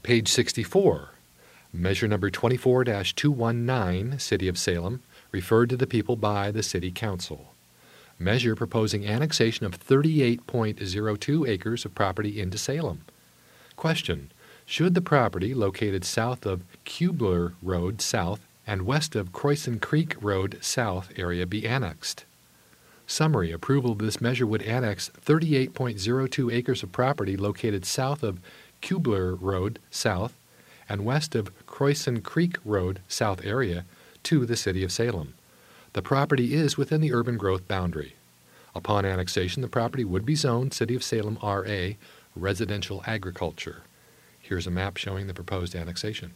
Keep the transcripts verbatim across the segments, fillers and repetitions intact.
Page sixty-four. Measure number twenty-four dash two nineteen, City of Salem, referred to the people by the City Council. Measure proposing annexation of thirty-eight point zero two acres of property into Salem. Question: should the property located south of Kubler Road South and west of Croissant Creek Road South area be annexed? Summary: approval of this measure would annex thirty-eight point zero two acres of property located south of Kubler Road South and west of Croissant Creek Road South area to the City of Salem. The property is within the urban growth boundary. Upon annexation, the property would be zoned City of Salem R A, Residential Agriculture. Here's a map showing the proposed annexation.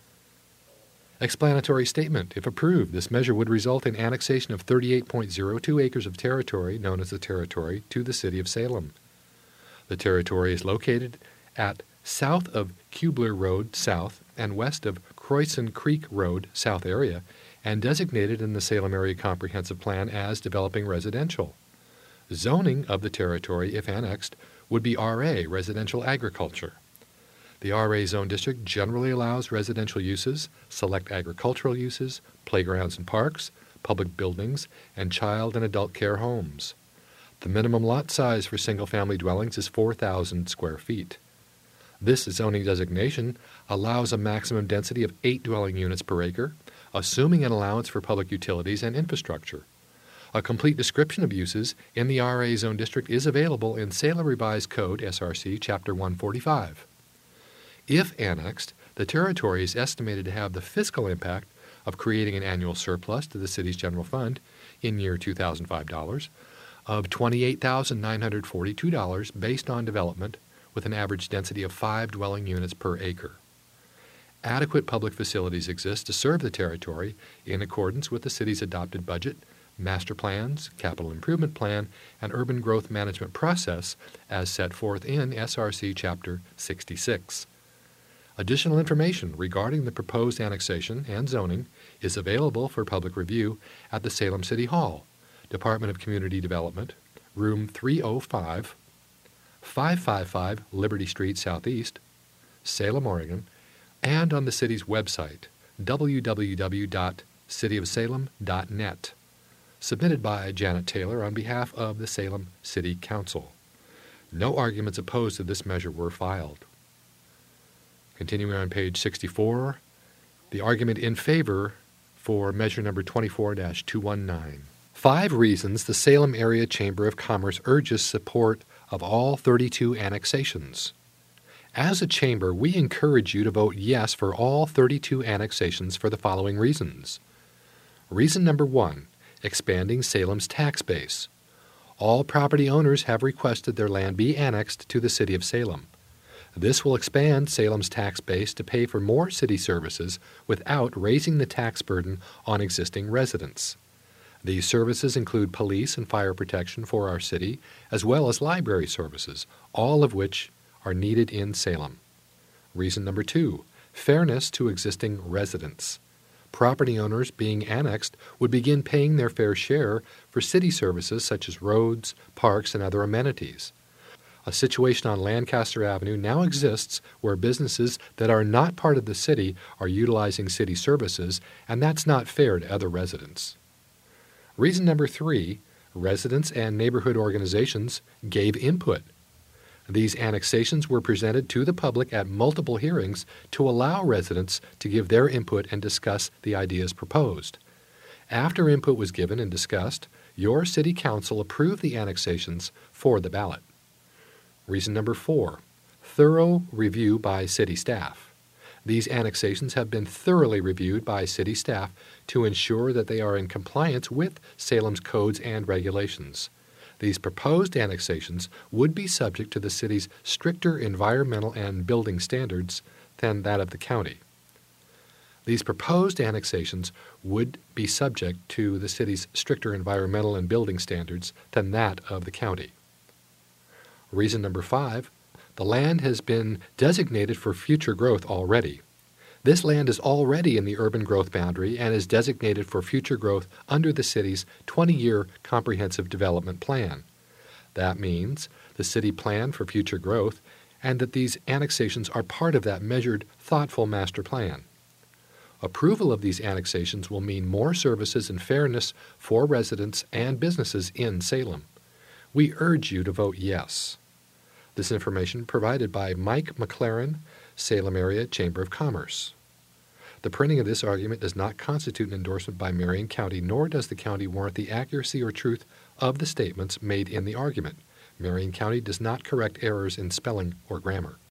Explanatory statement: if approved, this measure would result in annexation of thirty-eight point zero two acres of territory, known as the Territory, to the City of Salem. The territory is located at south of Kubler Road South and west of Croissant Creek Road South area, and designated in the Salem Area Comprehensive Plan as developing residential. Zoning of the territory, if annexed, would be R A, Residential Agriculture. The R A zone district generally allows residential uses, select agricultural uses, playgrounds and parks, public buildings, and child and adult care homes. The minimum lot size for single-family dwellings is four thousand square feet. This zoning designation allows a maximum density of eight dwelling units per acre, assuming an allowance for public utilities and infrastructure. A complete description of uses in the R A zone district is available in Salem Revised Code, S R C, Chapter one forty-five. If annexed, the territory is estimated to have the fiscal impact of creating an annual surplus to the city's general fund in year two thousand five dollars of twenty-eight thousand nine hundred forty-two dollars based on development with an average density of five dwelling units per acre. Adequate public facilities exist to serve the territory in accordance with the city's adopted budget, master plans, capital improvement plan, and urban growth management process as set forth in S R C Chapter sixty-six. Additional information regarding the proposed annexation and zoning is available for public review at the Salem City Hall, Department of Community Development, Room three oh five, five fifty-five Liberty Street Southeast, Salem, Oregon, and on the city's website, w w w dot city of salem dot net, submitted by Janet Taylor on behalf of the Salem City Council. No arguments opposed to this measure were filed. Continuing on page sixty-four, the argument in favor for measure number twenty-four dash two nineteen. Five reasons the Salem Area Chamber of Commerce urges support of all thirty-two annexations. As a chamber, we encourage you to vote yes for all thirty-two annexations for the following reasons. Reason number one, expanding Salem's tax base. All property owners have requested their land be annexed to the City of Salem. This will expand Salem's tax base to pay for more city services without raising the tax burden on existing residents. These services include police and fire protection for our city, as well as library services, all of which are needed in Salem. Reason number two, fairness to existing residents. Property owners being annexed would begin paying their fair share for city services such as roads, parks, and other amenities. A situation on Lancaster Avenue now exists where businesses that are not part of the city are utilizing city services, and that's not fair to other residents. Reason number three, residents and neighborhood organizations gave input. These annexations were presented to the public at multiple hearings to allow residents to give their input and discuss the ideas proposed. After input was given and discussed, your city council approved the annexations for the ballot. Reason number four, thorough review by city staff. These annexations have been thoroughly reviewed by city staff to ensure that they are in compliance with Salem's codes and regulations. These proposed annexations would be subject to the city's stricter environmental and building standards than that of the county. These proposed annexations would be subject to the city's stricter environmental and building standards than that of the county. Reason number five, the land has been designated for future growth already. This land is already in the urban growth boundary and is designated for future growth under the city's twenty-year comprehensive development plan. That means the city planned for future growth, and that these annexations are part of that measured, thoughtful master plan. Approval of these annexations will mean more services and fairness for residents and businesses in Salem. We urge you to vote yes. This information provided by Mike McLaren, Salem Area Chamber of Commerce. The printing of this argument does not constitute an endorsement by Marion County, nor does the county warrant the accuracy or truth of the statements made in the argument. Marion County does not correct errors in spelling or grammar.